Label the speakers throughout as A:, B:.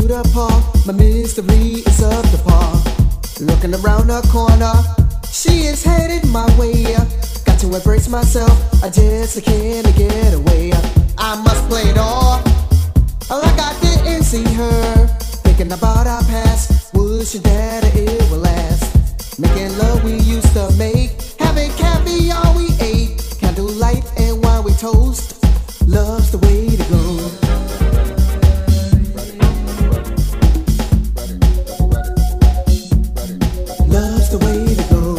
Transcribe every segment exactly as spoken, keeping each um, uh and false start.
A: the park, my mystery is up the park. Looking around the corner, she is headed my way. Got to embrace myself, I just can't get away. I must play it off like I didn't see her. Thinking about our past, wishing that it will last. Making love we used to make, having caviar we ate, candlelight and wine we toast. Love's the way to go. Love's the way to go.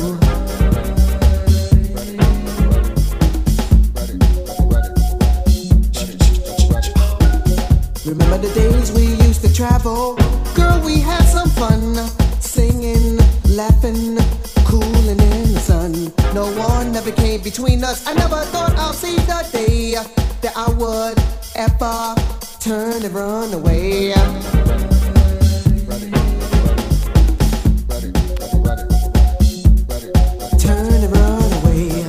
A: Remember the days we used to travel? Girl, we had some fun, singing, laughing, cooling in the sun. No one ever came between us. I never thought I'll see the day that I would ever turn and run away. Turn and run away.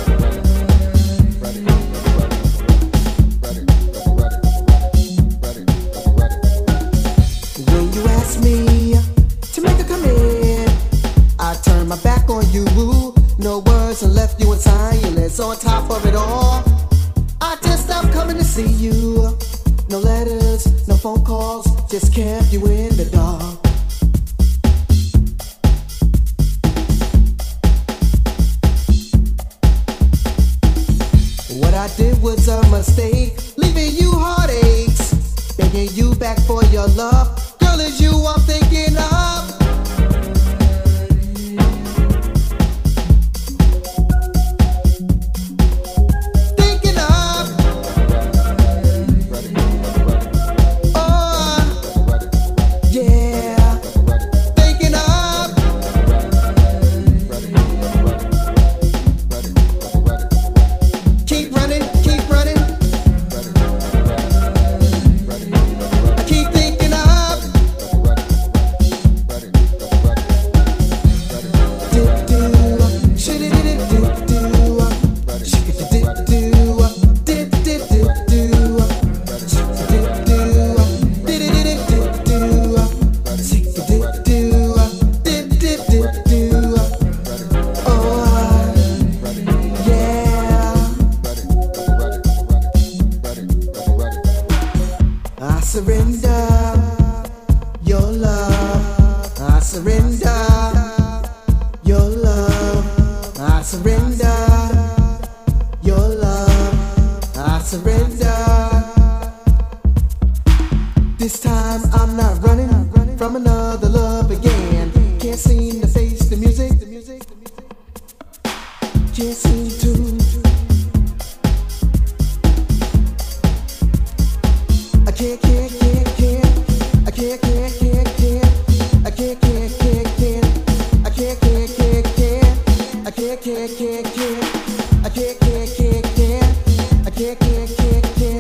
A: When you ask me to make a command, I turn my back on you. No words and left you in silence. On top of it all, I just stopped coming to see you. No letters, no phone calls, just kept you in the dark. What I did was a mistake, leaving you heartaches, begging you back for your love. Girl, it's you I'm thinking of. I surrender your love. I surrender your love. I surrender your love. I surrender. This time I'm not running from another love again. Can't seem to face the music. Can't seem to. I can't, can't, can't, can't. I can't, can't, can't, can't. I can't, can't, can't, can't. I can't, can't, can't, can't. I can't, can't, can't, can't. I can't, can't, can't, can't. I can't, can't, can't, can't.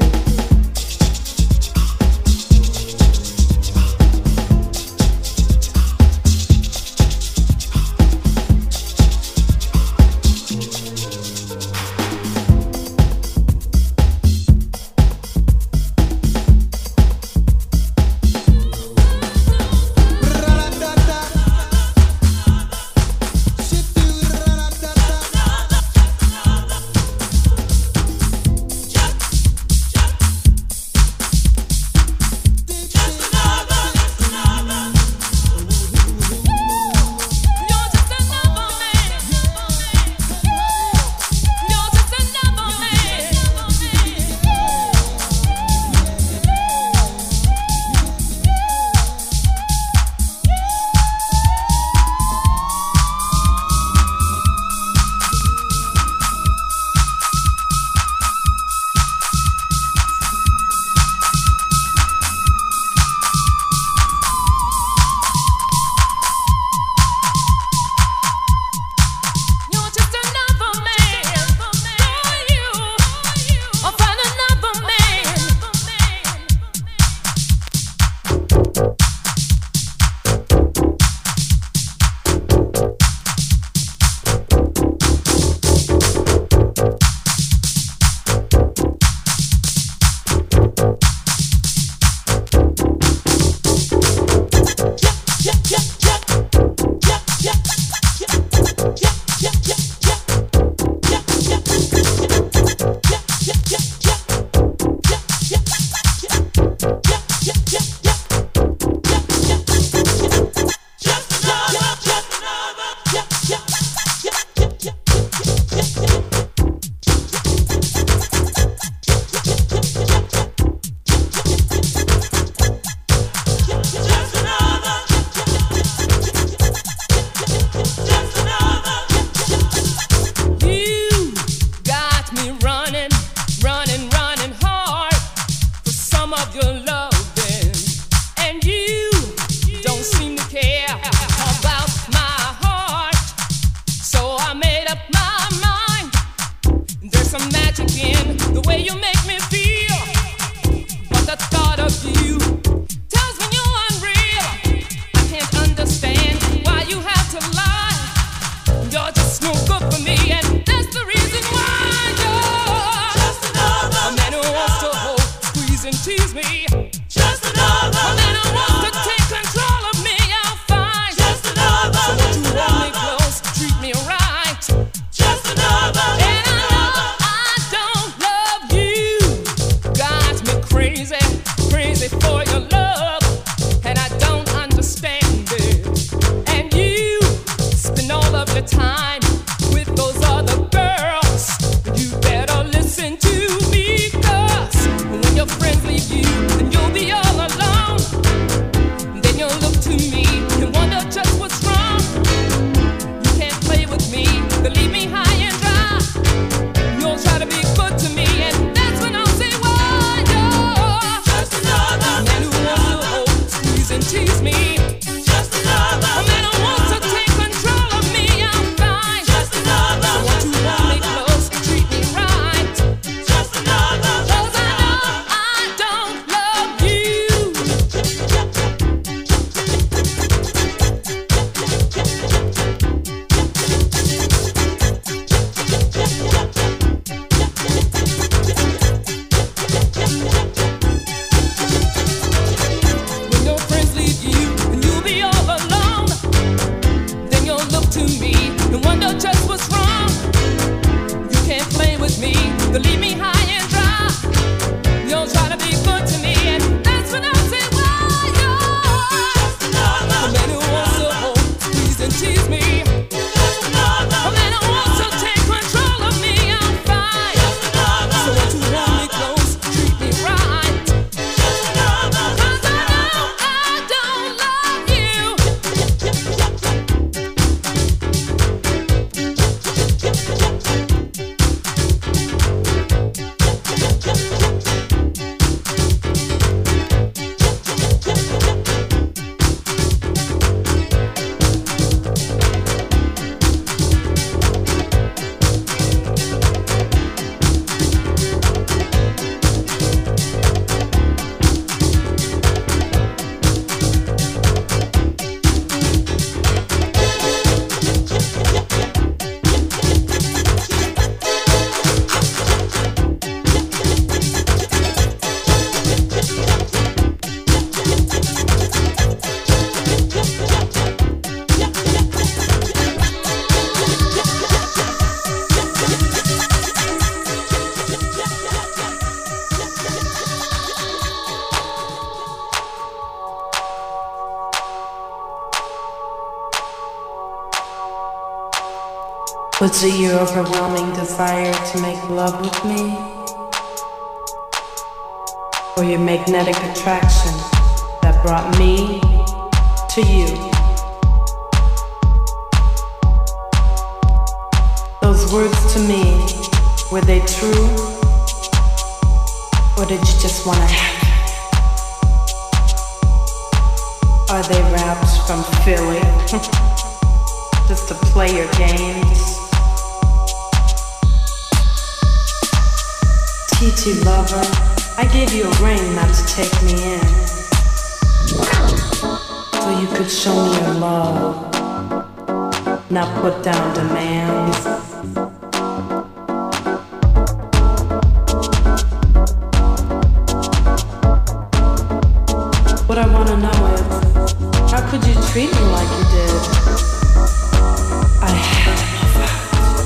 B: Was it your overwhelming desire to make love with me? Or your magnetic attraction that brought me to you? Those words to me, were they true? Or did you just want to have it? Are they raps from Philly? Just to play your games? T T lover, I gave you a ring not to take me in, so you could show me your love, not put down demands. What I wanna know is, how could you treat me like you did? I had to move out.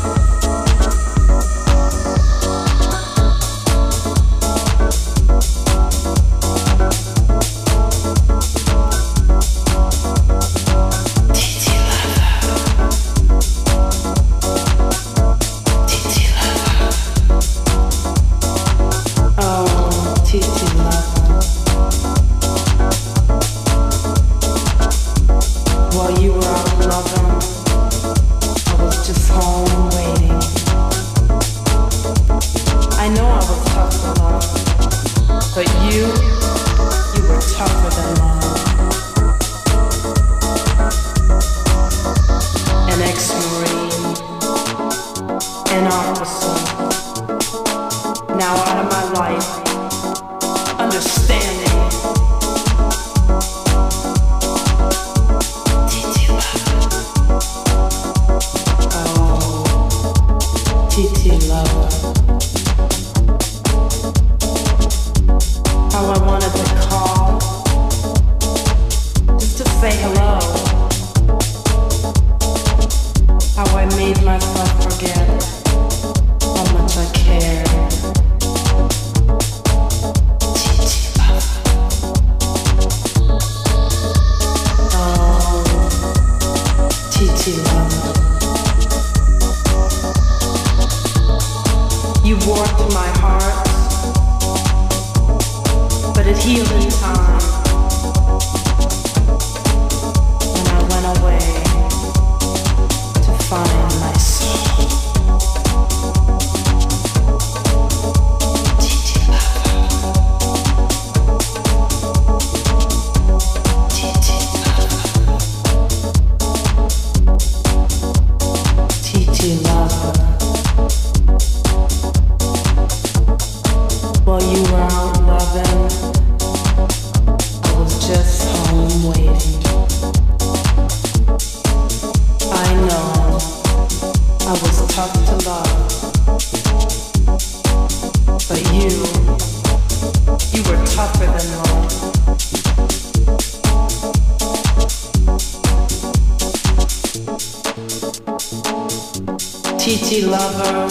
B: T T lover,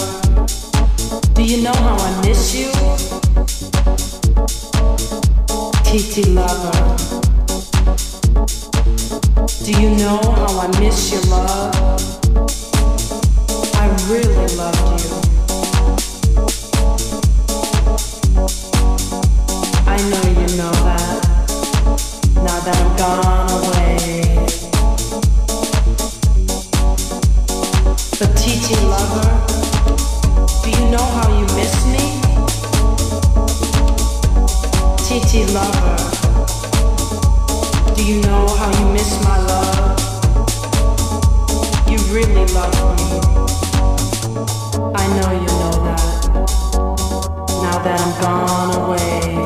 B: do you know how I miss you? T T lover, do you know how I miss your love? I really loved you. I know you know that, now that I'm gone away. But T T lover, do you know how you miss me? T T lover, do you know how you miss my love? You really love me. I know you know that, now that I'm gone away.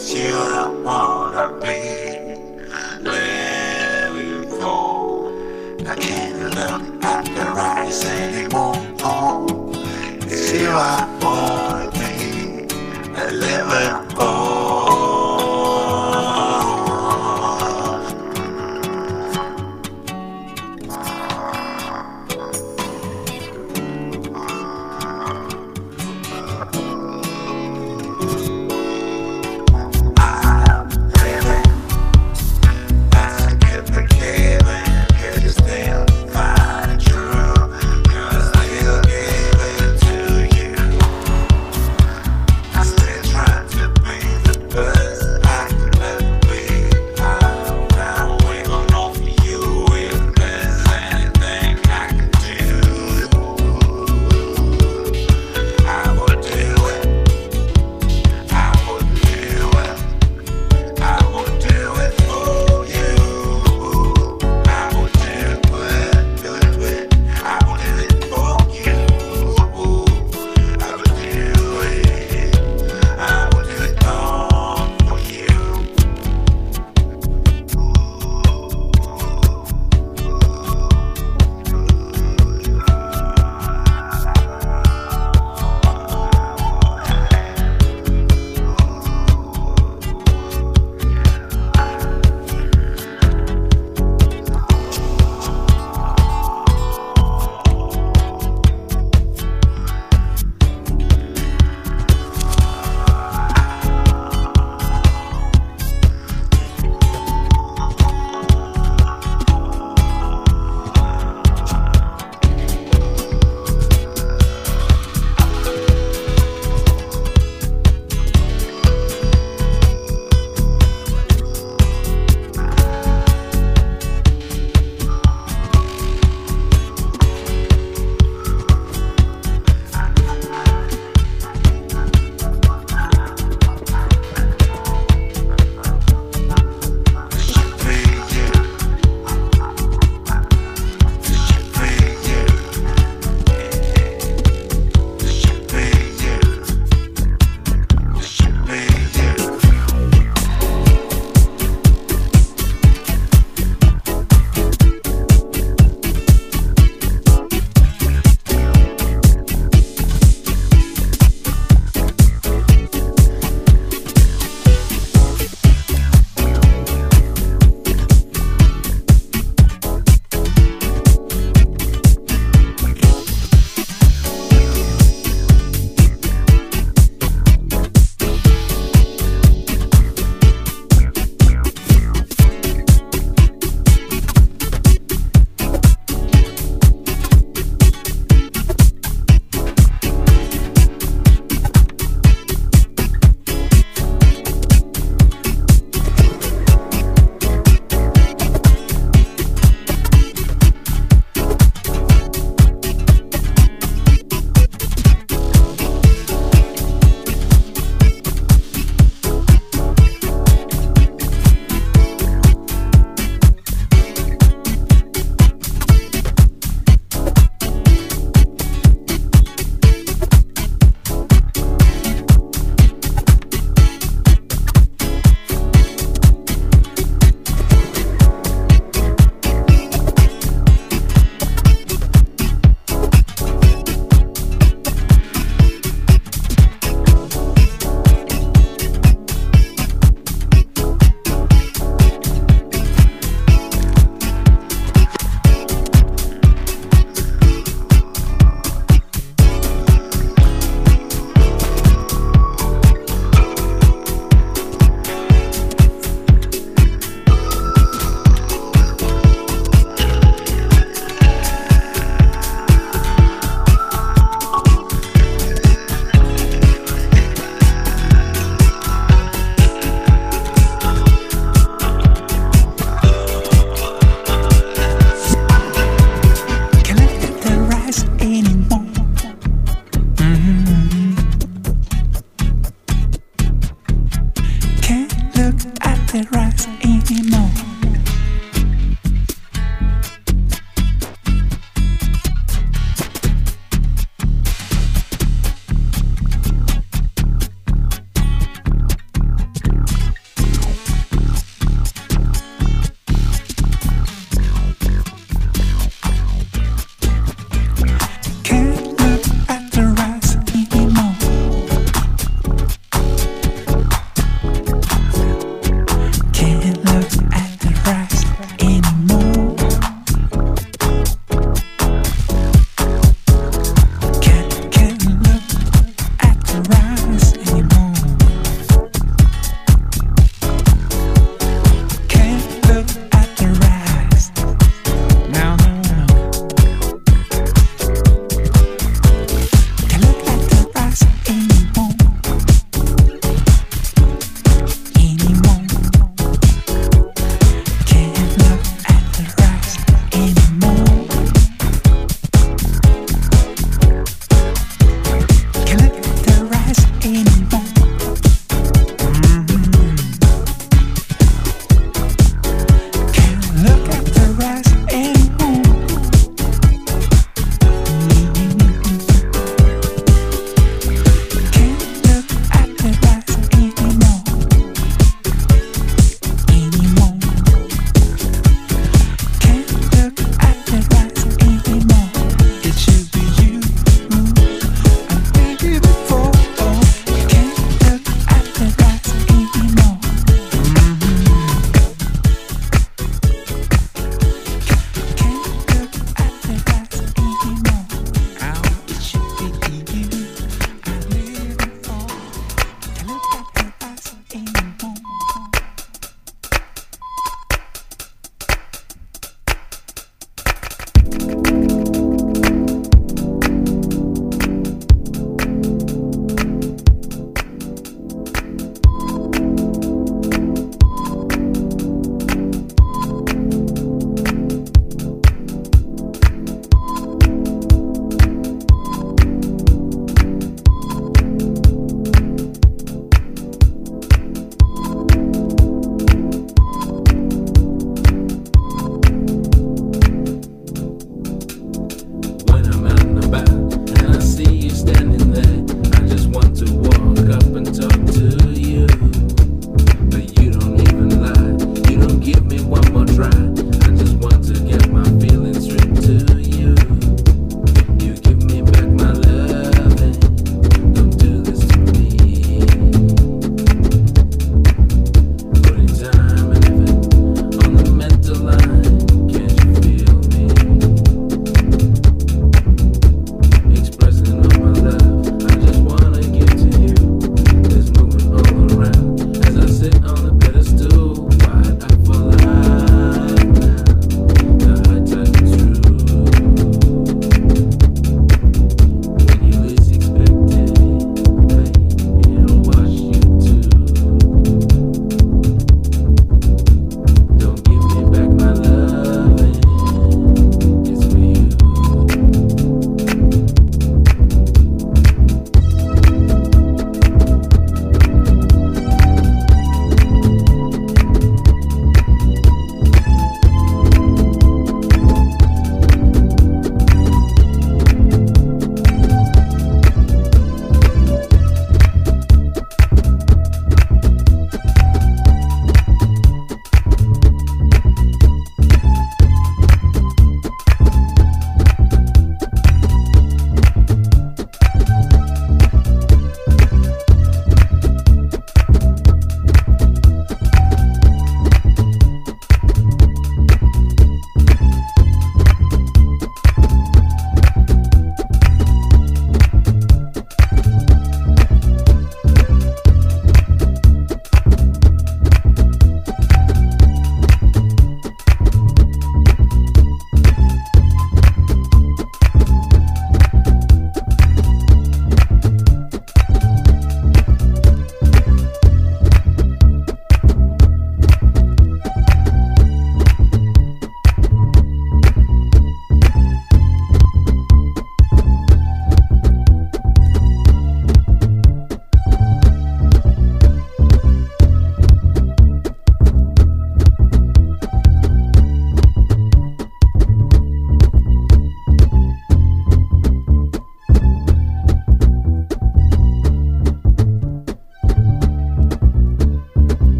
C: It's you I wanna be living for. I can't look at the rise anymore. It's you I wanna be living for.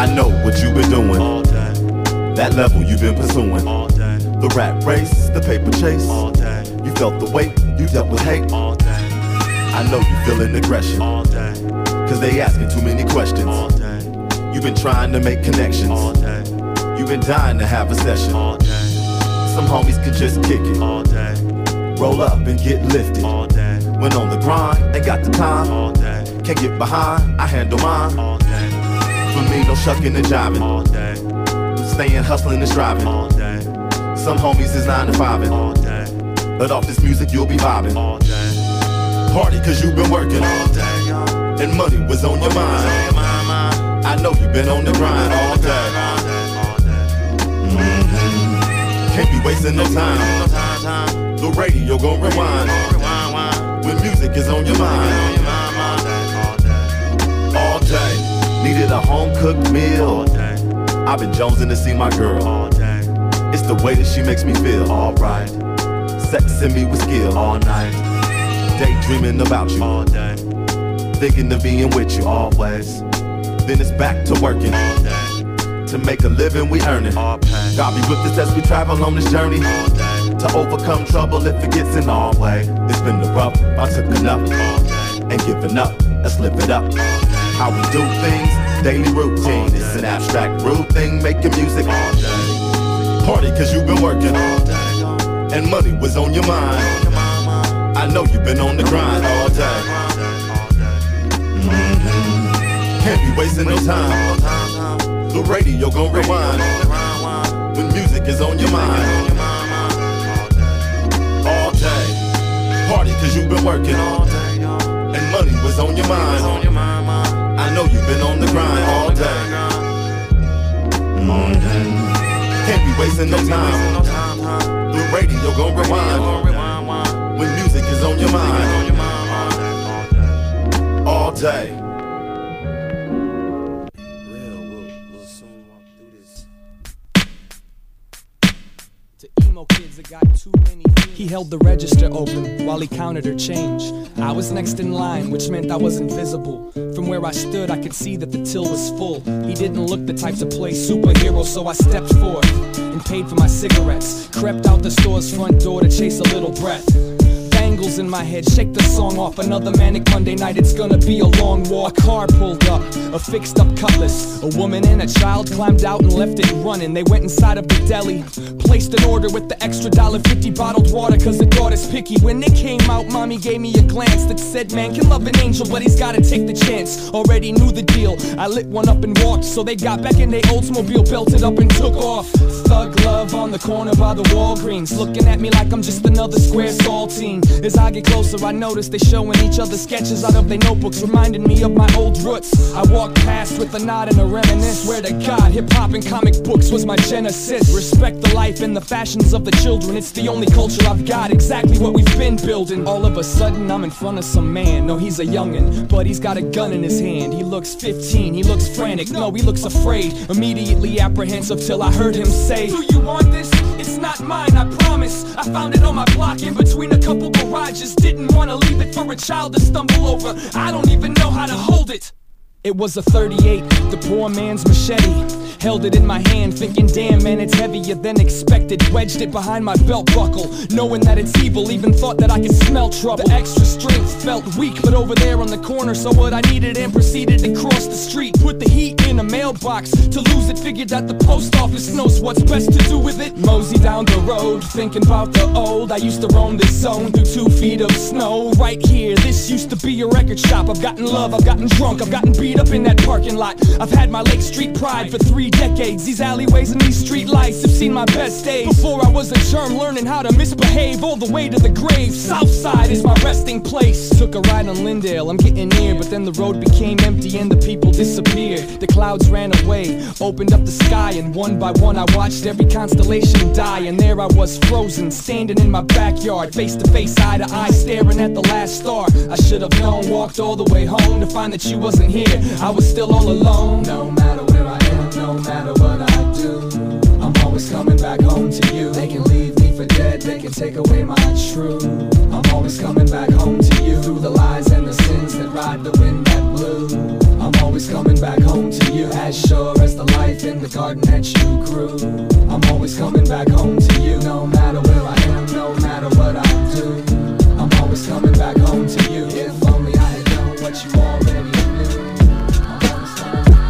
D: I know what you've been doing all day. That level you've been pursuing all day. The rat race, the paper chase all day. You felt the weight, you dealt with hate all day. I know you feeling aggression all day. Cause they asking too many questions all day. You've been trying to make connections all day. You've been dying to have a session all day. Some homies can just kick it all day. Roll up and get lifted all day. Went on the grind, ain't got the time all day. Can't get behind, I handle mine all day. For me, no shucking and jiving all day. Staying hustling and striving all day. Some homies is nine to fiving all day. But off this music you'll be vibing all day. Party cause you've been working all day. And money was on your mind. I know you've been on the grind all day. Mm-hmm. Can't be wasting no time. The radio gon' rewind. When music is on your mind. All day. Needed a home-cooked meal all day. I've been jonesing to see my girl all day. It's the way that she makes me feel alright. Sexing me with skill all night. Daydreaming about you all day. Thinking of being with you always. Then it's back to working all day. To make a living we earn it all pay. God be with us as we travel on this journey all day. To overcome trouble if it gets in our way. It's been the rough, I took enough all day. Ain't giving up, let's live it up. How we do things, daily routine. It's an abstract rude thing, making music all day. Party cause you've been working all day. And money was on your mind. I know you've been on the grind all day. Mm-hmm. Can't be wasting no time. The radio gon' rewind. When music is on your mind. All day. Party cause you've been working all day. And money was on your mind. I know you've been on the grind all day. Mm-hmm. Can't be wasting no time. The radio gon' rewind. When music is on your mind. All day.
E: He held the register open while he counted her change. I was next in line, which meant I was invisible. From where I stood, I could see that the till was full. He didn't look the type to play superhero, so I stepped forth and paid for my cigarettes. Crept out the store's front door to chase a little breath. Bangles in my head, shake the song off. Another manic Monday night, it's gonna be a long walk. A car pulled up, a fixed up cutlass. A woman and a child climbed out and left it running. They went inside of the deli, placed an order with the extra dollar fifty bottled water, cause the daughter's picky. When they came out, mommy gave me a glance that said, man can love an angel, but he's gotta take the chance. Already knew the deal, I lit one up and walked. So they got back in their Oldsmobile, belted up and took off. Thug love on the corner by the Walgreens, looking at me like I'm just another square saltine. As I get closer, I notice they showing each other sketches out of their notebooks, reminding me of my old roots. I walk past with a nod and a reminisce. Swear to God, hip-hop and comic books was my genesis. Respect the life and the fashions of the children. It's the only culture I've got, exactly what we've been building. All of a sudden, I'm in front of some man. No, he's a youngin', but he's got a gun in his hand. He looks fifteen, he looks frantic. No, he looks afraid. Immediately apprehensive till I heard him say, do you want this? It's not mine, I promise. I found it on my block in between a couple garages. Didn't want to leave it for a child to stumble over. I don't even know how to hold it. It was a thirty-eight, the poor man's machete. Held it in my hand, thinking, damn man, it's heavier than expected. Wedged it behind my belt buckle, knowing that it's evil. Even thought that I could smell trouble. The extra strength felt weak, but over there on the corner saw what I needed and proceeded to cross the street. Put the heat in a mailbox. To lose it, figured that the post office knows what's best to do with it. Mosey down the road, thinking about the old. I used to roam this zone through two feet of snow. Right here, this used to be a record shop. I've gotten love, I've gotten drunk, I've gotten beat up in that parking lot. I've had my Lake Street pride for three decades. These alleyways and these street lights have seen my best days. Before I was a germ, learning how to misbehave all the way to the grave. Southside is my resting place. Took a ride on Lindale, I'm getting near, but then the road became empty and the people disappeared. The clouds ran away, opened up the sky, and one by one I watched every constellation die. And there I was frozen, standing in my backyard, face to face, eye to eye, staring at the last star. I should have known, walked all the way home to find that you wasn't here. I was still all alone. No matter where I am, no matter what I do, I'm always coming back home to you. They can leave me for dead, they can take away my truth. I'm always coming back home to you. Through the lies and the sins that ride the wind that blew, I'm always coming back home to you, as sure as the life in the garden that you grew. I'm always coming back home to you, no matter where I am, no matter what I do. I'm always coming back home to you, if only I had known what you already knew. I'm always coming back.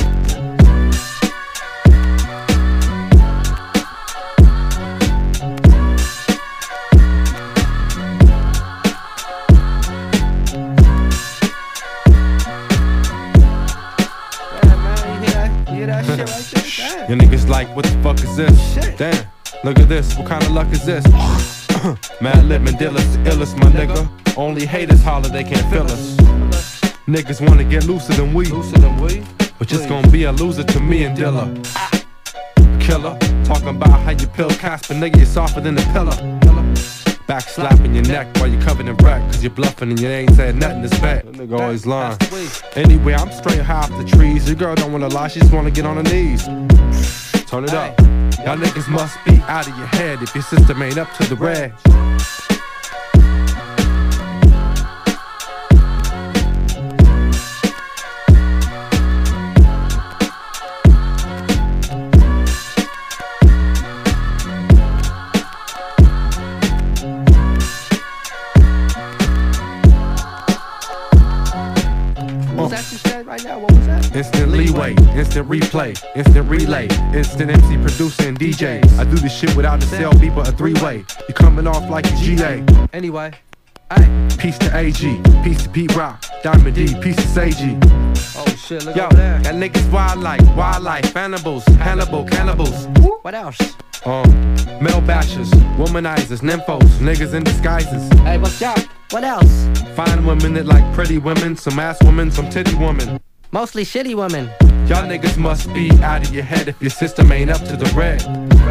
F: Your niggas like, what the fuck is this? Shit. Damn, look at this, what kind of luck is this? Mad Lip Mandilla's the illest, my nigga. Only haters holler, they can't feel us. Niggas wanna get looser than we, looser than we. But just gonna be a loser to me and Dilla. Killer, talking about how you pill Casper, nigga, you're softer than a pillar. Back slapping your neck while you're covered in wreck, cause you're bluffing and you ain't saying nothing to spec. That nigga always lying. Anyway, I'm straight high off the trees. Your girl don't wanna lie, she just wanna get on her knees. Turn it up. Y'all niggas must be out of your head if your system ain't up to the red. Instant leeway, instant replay, instant relay, instant M C producer and D Js. I do this shit without a cell beeper, a three-way. You coming off like a G A. Anyway, ay. Peace to A G, peace to Pete Rock, Diamond D, peace to Seiji. Oh shit, look Yo, over there. That niggas wild like, wildlife, animals, Hannibal, cannibals. What else? Um, male bashers, womanizers, nymphos, niggas in disguises. Hey, what's up? What else? Fine women that like pretty women, some ass women, some titty women. Mostly shitty women. Y'all niggas must be out of your head if your system ain't up to the red.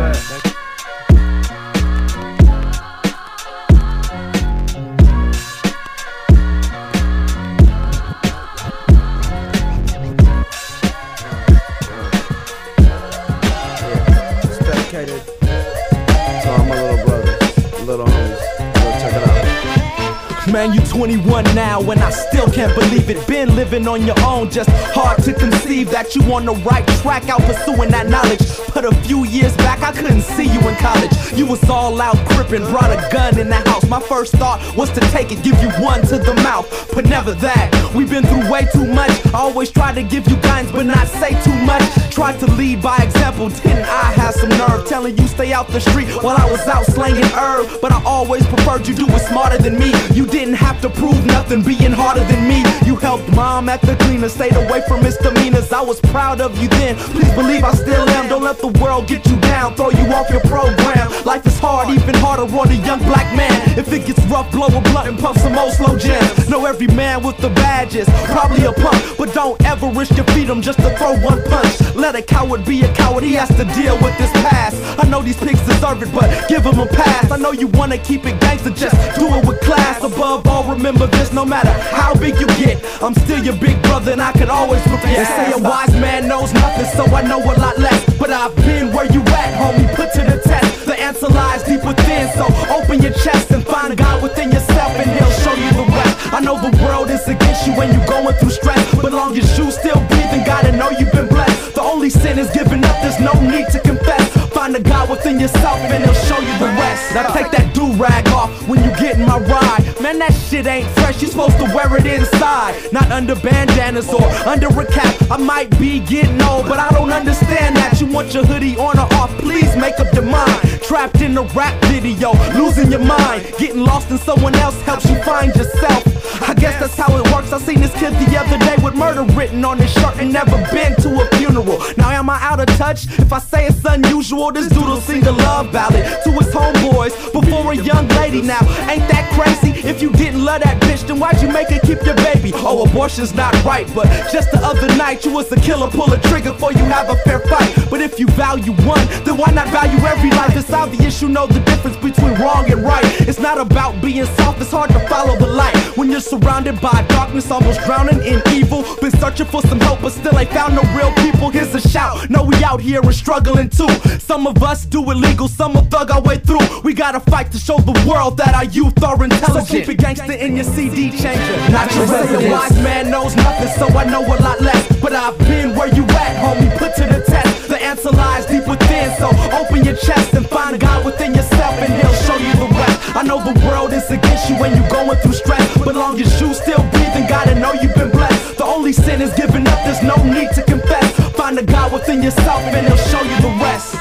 G: It's dedicated to all my little brothers, little homies. Go check it out.
H: Man, you twenty-one now and I still can't believe it. Been living on your own, just hard to conceive that you on the right track out pursuing that knowledge. But a few years back I couldn't see you in college. You was all out crippin', brought a gun in the house. My first thought was to take it, give you one to the mouth, but never that. We've been through way too much. I always tried to give you guidance but not say too much. Tried to lead by example, didn't I have some nerve? Telling you stay out the street while I was out slanging herb. But I always preferred you do it smarter than me. You didn't have to prove nothing, being harder than me. You helped mom at the cleaner, stayed away from misdemeanors. I was proud of you then, please believe I still am. Don't let the world get you down, throw you off your program. Life is hard, even harder on a young black man. If it gets rough, blow a blunt and pump some old slow jams. Know every man with the badges, probably a punk, but don't ever risk your freedom just to throw one punch. Let a coward be a coward, he has to deal with this past. I know these pigs deserve it, but give them a pass. I know you wanna keep it gangster, just do it with class. Above all, remember this, no matter how big you get, I'm still your big brother and I can always look your ass. They say a wise man knows nothing, so I know a lot less. But I've been where you at, homie, put to the test. The answer lies deep within, so open your chest and find God within yourself and he'll show you the rest. I know the world is against you when you're going through stress, but long as you still breathing, gotta know you've been blessed. The only sin is giving up, there's no need to confess. Find a God within yourself and he'll show you the rest. Now take that do-rag off when you get in my ride. Man, that shit ain't fresh, you're supposed to wear it inside, not under bandanas or under a cap. I might be getting old, but I don't understand that. You want your hoodie on or off, please make up your mind. Trapped in a rap video, losing your mind. Getting lost in someone else helps you find yourself. I guess that's how it works. I seen this kid the other day with murder written on his shirt and never been to a funeral. Now am I out of touch? If I say it's unusual, this dude'll sing a love ballad to his homeboys before a young lady. Now ain't that crazy? If you didn't love that bitch, then why'd you make her keep your baby? Oh, abortion's not right, but just the other night you was a killer, pull a trigger before you have a fair fight. But if you value one, then why not value every life? It's obvious least you know the difference between wrong and right. It's not about being soft, it's hard to follow the light when you're surrounded by darkness, almost drowning in evil. Been searching for some help, but still ain't found no real people. Here's a shout, know we out here and struggling too. Some of us do illegal, some will thug our way through. We gotta fight to show the world that our youth are intelligent. So keep it gangster in your C D changer. Not your say a wise man knows nothing, so I know a lot less. But I've been where you at, homie, put to the test. The answer lies deep within, so open your chest and find God within yourself, and He'll show you the rest. I know the world is against you when you're going through stress, but long as you still breathing, gotta know you've been blessed. The only sin is giving up, there's no need to confess. Find the God within yourself and He'll show you the rest.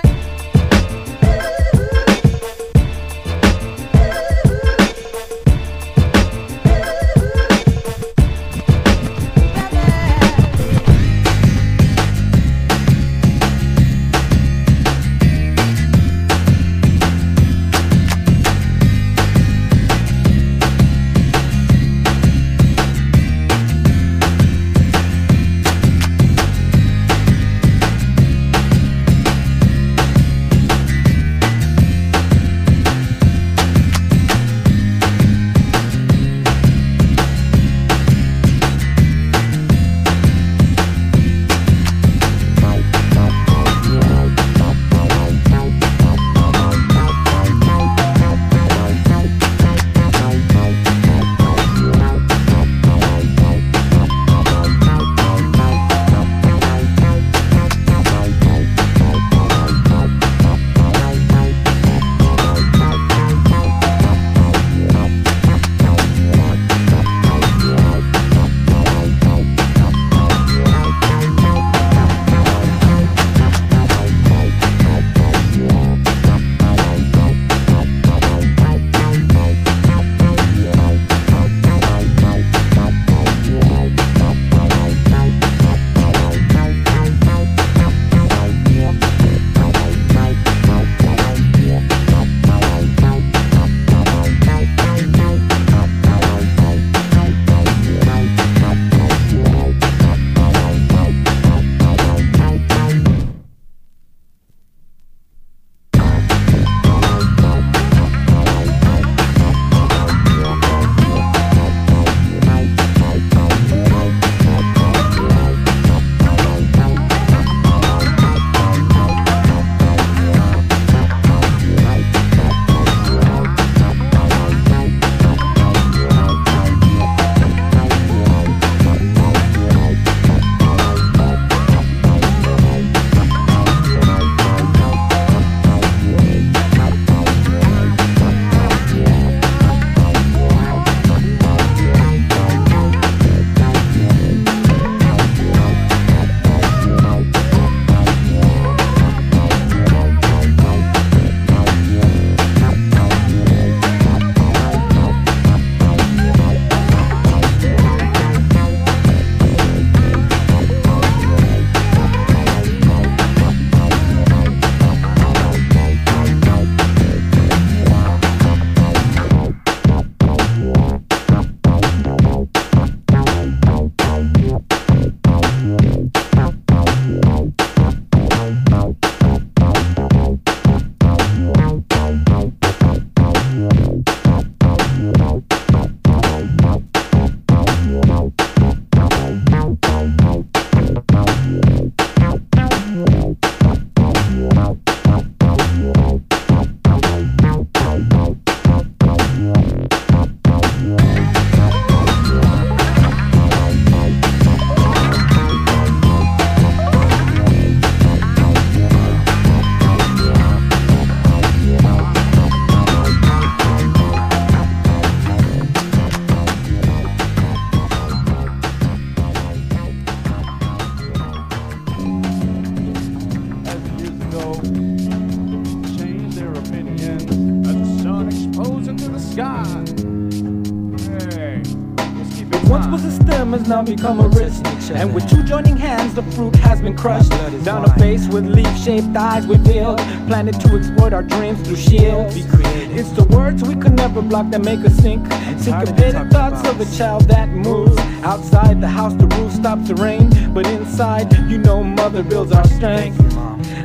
I: Once was a stem, has now become a wrist. And with you joining hands, the fruit has been crushed. Down a face with leaf-shaped eyes we build, planted to exploit our dreams through shields. It's the words we could never block that make us think. Syncopated thoughts of a child that moves. Outside the house, the roof stops the rain, but inside, you know, mother builds our strength.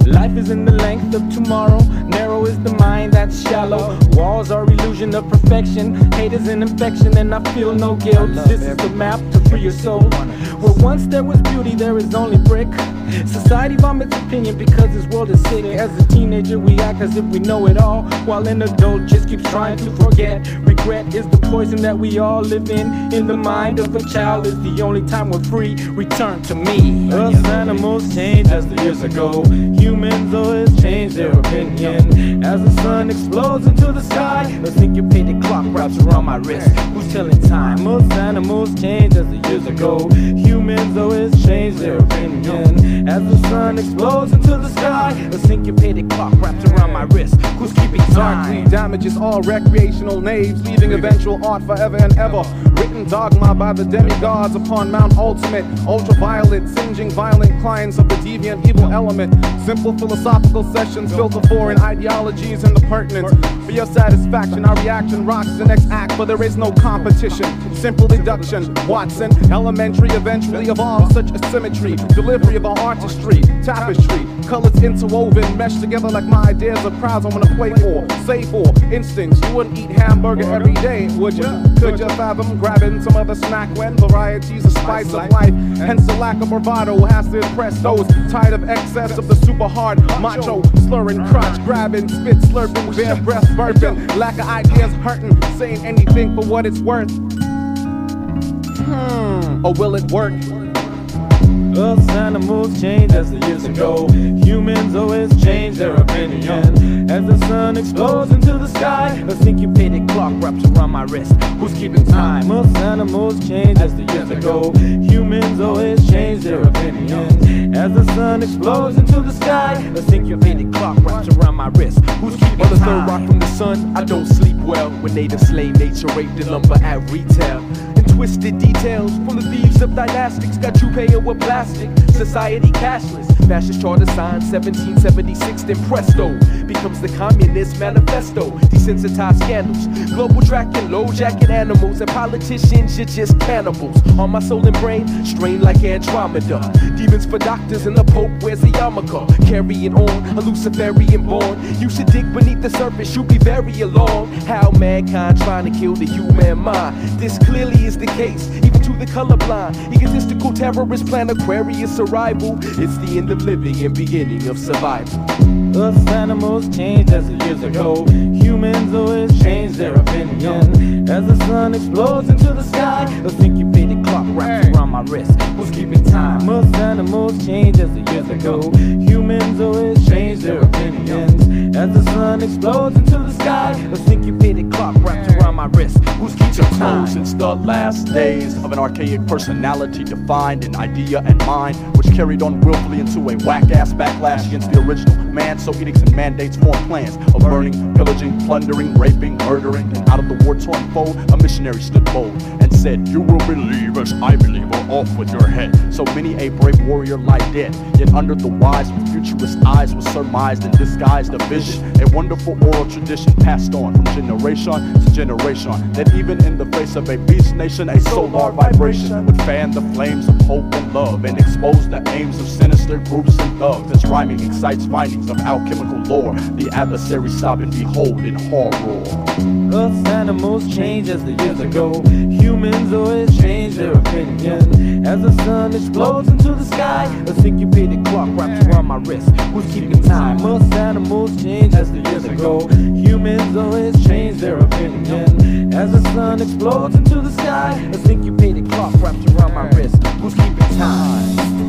I: Life is in the length of tomorrow. Narrow is the mind that's shallow. Walls are illusion of perfection. Hate is an infection and I feel no guilt. This is the map to free your soul. Where once there was beauty, there is only brick. Society vomits opinion because this world is sick. As a teenager we act as if we know it all, while an adult just keeps trying to forget. Regret is the poison that we all live in. In the mind of a child is the only time we're free. Return to me. Us animals change as the years ago. Humans always change their opinion. As the sun explodes into the sky, a syncopated clock wraps around my wrist. Who's telling time? Us animals change as the years ago. Humans always change their opinion. As the sun explodes into the sky, a syncopated clock wraps around my wrist. Who's keeping time?
J: Darkly damages all recreational knaves, leaving eventual art forever and ever. Written dogma by the demigods upon Mount Ultimate. Ultraviolet, singeing violent clients of the deviant evil element. Simple philosophical sessions filter for in ideologies and the pertinence. For your satisfaction, our reaction rocks the next act, but there is no competition. Simple deduction, Watson. Elementary eventually evolves such asymmetry. Delivery of our artistry, tapestry, colors interwoven, meshed together like my ideas of crowds I wanna play for, save for. Instincts, you wouldn't eat hamburger every day, would you? Could you fathom grabbing some other snack when varieties of spice of life? Hence the lack of bravado has to impress those tired of excess of the super hard macho, slurring, crotch grabbing, spit slurping, bare breath burping, lack of ideas hurting, saying anything for what it's worth. Hmm, or will it work?
I: Us animals change as the years ago. Humans always change their opinion. As the sun explodes into the sky, a syncopated clock wraps around my wrist. Who's keeping time? Us animals change as the years ago. Humans always change their opinion. As the sun explodes into the sky, a syncopated clock wraps around my wrist. Who's keeping
K: On the
I: time?
K: third rock from the sun, I don't sleep well. When native slave nature raped the lumber at retail. Twisted details from the thieves of dynastics got you paying with plastic. Society cashless, fascist charter signed seventeen seventy-six, then presto becomes the communist manifesto. Desensitized scandals, global tracking, low jacket animals, and politicians, you're just cannibals. On my soul and brain, strained like Andromeda. Demons for doctors and the Pope wears a yarmulke. Carrying on, a Luciferian born. You should dig beneath the surface, you'll be very alone. How mankind trying to kill the human mind. This clearly is the case, even to the colorblind. Egotistical terrorists plan Aquarius arrival. It's the end of living and beginning of survival.
I: Us animals change as the years ago. Humans always change their opinion. As the sun explodes into the sky, a syncopated clock wraps around my wrist. Who's keeping time? Us animals change as the years ago. Humans always change their opinions. As the sun explodes into the sky, a syncopated clock wraps around my wrist. Who's keeping time?
K: Since the last days of an archaic personality defined an idea and mind, which carried on willfully into a whack-ass backlash against the original man. So edicts and mandates form plans of burning, pillaging, plundering, raping, murdering. And out of the war-torn foe, a missionary stood bold and said, "You will believe as I believe, or off with your head." So many a brave warrior lie dead, yet under the wise with futurist eyes was surmised and disguised a vision, a wonderful oral tradition passed on from generation to generation, that even in the face of a beast nation, a solar vibration would fan the flames of hope and love and expose the aims of sinister groups and thugs. As rhyming excites findings of alchemical lore, the adversary stop and behold in horror.
I: Us animals change as the years ago. Humans always change their opinion. As the sun explodes into the sky, a syncopated clock wraps around my wrist. Who's keeping time? Us animals change as the years ago. Humans always change their opinion. As the sun explodes into the sky, a syncopated clock wraps around my wrist. Who's keeping time?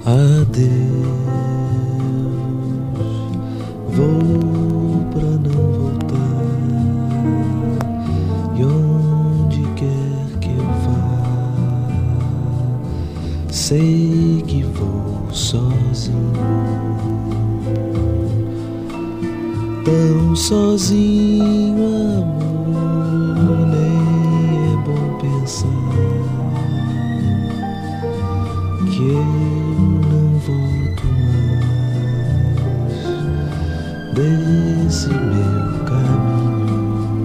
L: Adeus, vou pra não voltar. E onde quer que eu vá, sei que vou sozinho, tão sozinho, amor, nem é bom pensar que eu não volto mais desse meu caminho.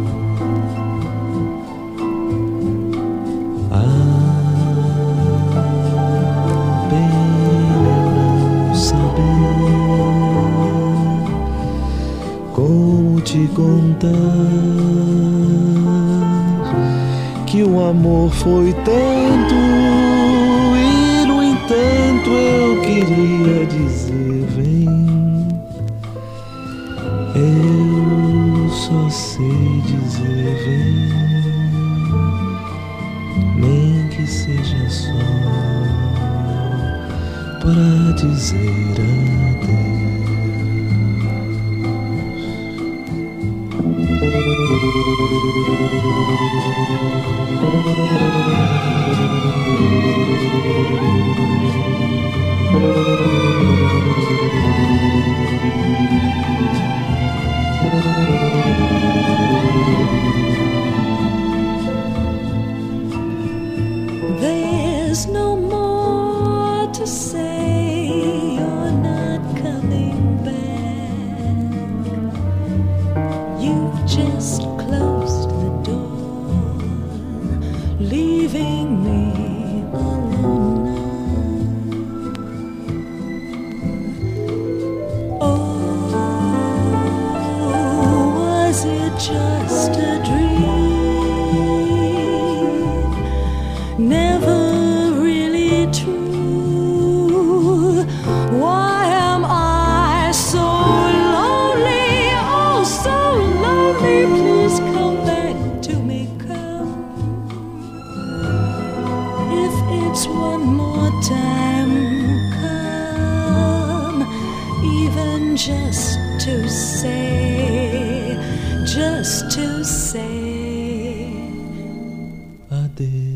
L: Ah, pena eu não saber como te contar que o amor foi tanto. Tanto eu queria dizer, vem, eu só sei dizer, vem, nem que seja só pra dizer adeus.
M: There's no more to say, you're not coming back. You've just closed the door, leaving me alone now. Oh, was it just a dream? Never really true. Why am I so lonely? Oh, so lonely. Please come back to me, come. If it's one more time, come. Even just to say, just to say
L: adeus.